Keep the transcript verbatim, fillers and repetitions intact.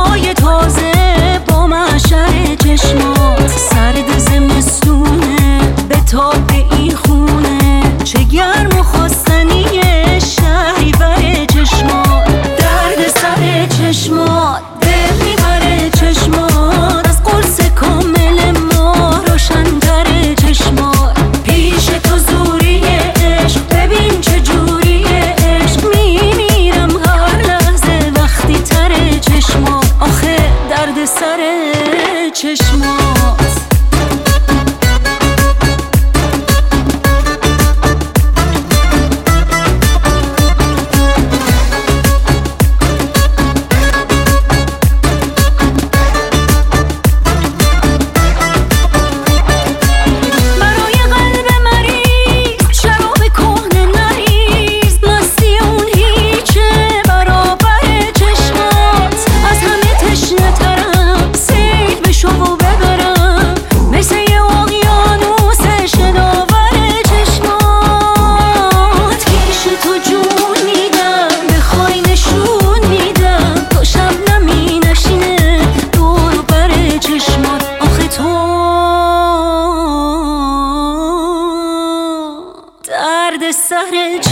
هوای تازه با محشر چشمات، سرد زمستونه به تاب این خونه، چه گرم و خواستنیه شهریور چشمات. درد سر چشمات دل میبره، چشمات از قرص کامل ما روشن‌تر، چشمات پیش تو زوری عشق، ببین چه جوری عشق، میمیرم هر لحظه وقتی تر چشمات، آخه درد سر چشمات. درد سر